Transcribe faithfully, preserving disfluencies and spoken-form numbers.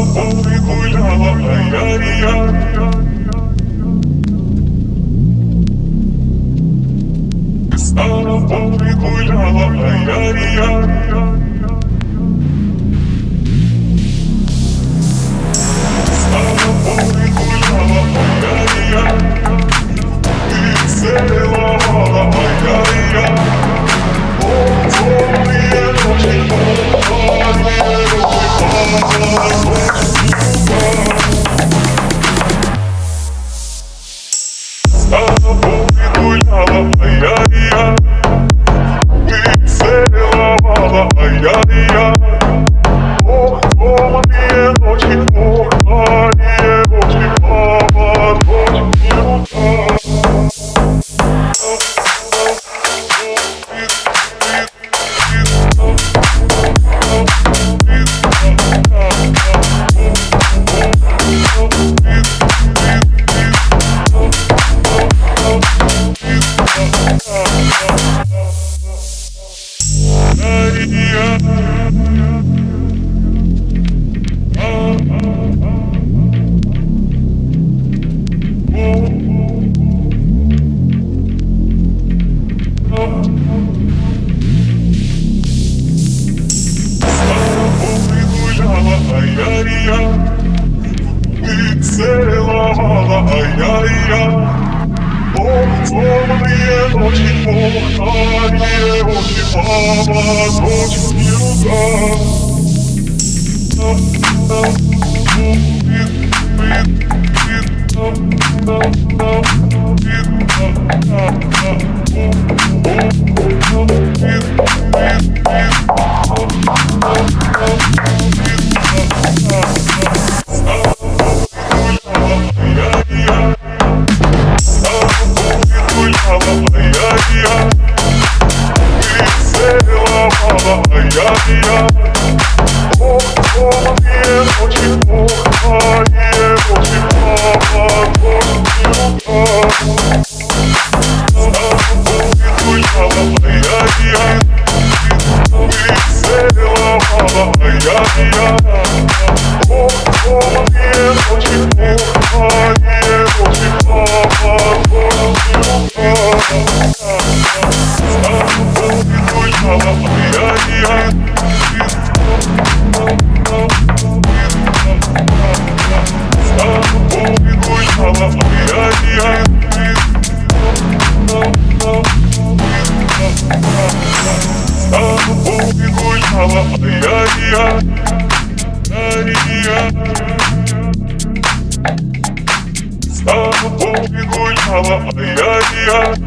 тобой гуляла, ай-яй-яй. С тобой гуляла, ай-яй-яй. С тобой гуляла, ай-яй-яй. Ты целовала, ай-яй-яй. О, темные ночи, темные ночи, с тобой гуляла, ай-яй-яй. Ты целовала, ай-яй-яй. Ох, темные ночи, темные ночи, мама, ночь не рука. Ай-яй-яй, ты целовала, ай-яй-яй. Ох, темные ночи, темные ночи, мама, ночь не рука. С тобой гуляла, ай-яй-яй.